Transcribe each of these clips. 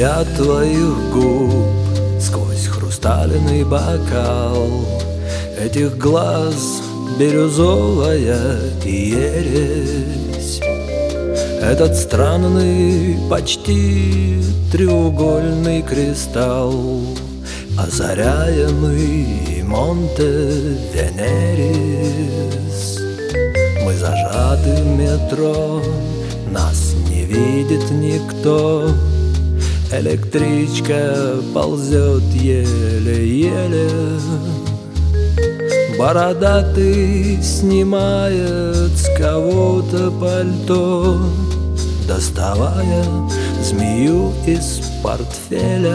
от твоих губ сквозь хрустальный бокал, этих глаз бирюзовая ересь. Этот странный, почти треугольный кристалл, озаряемый Монте-Венерис. Мы зажаты в метро, нас не видит никто. Электричка ползет еле-еле. Бородатый снимает с кого-то пальто, доставая змею из портфеля.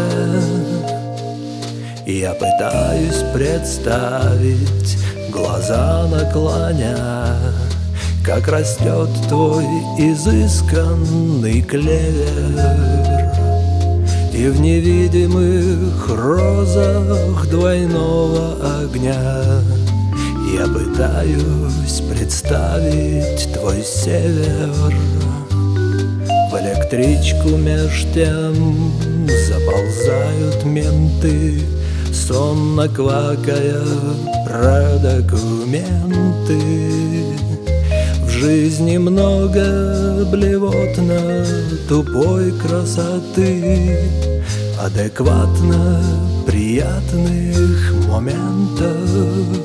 Я пытаюсь представить, глаза наклоня, как растет твой изысканный клевер. И в невидимых розах двойного огня я пытаюсь представить твой север. В электричку меж тем заползают менты, сонно квакая про документы. В жизни много блевотно тупой красоты, адекватно приятных моментов.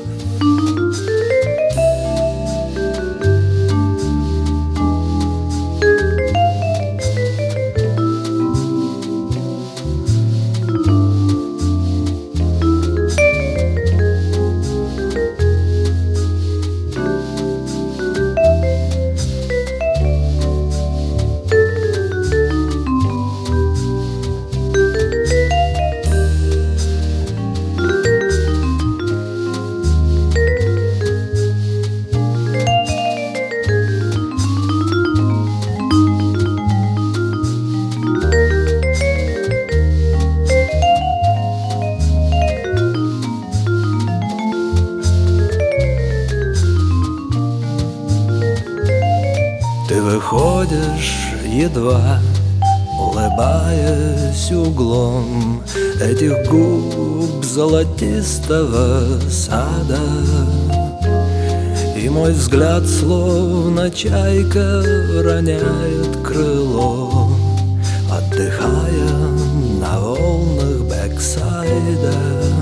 Ты выходишь, едва улыбаясь углом этих губ золотистого сада. И мой взгляд, словно чайка, роняет крыло, отдыхая на волнах бэксайда.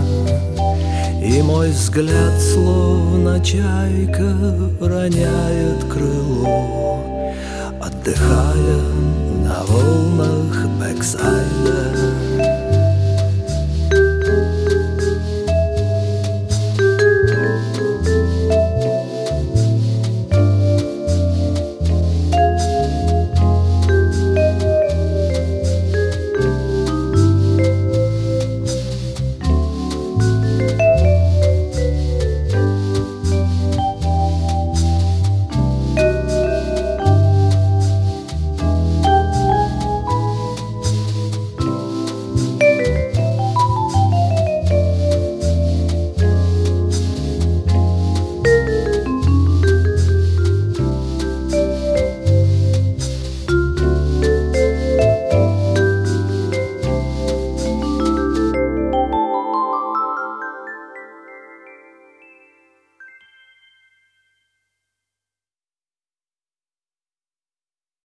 И мой взгляд, словно чайка, роняет крыло, отдыхая на волнах бэксайда.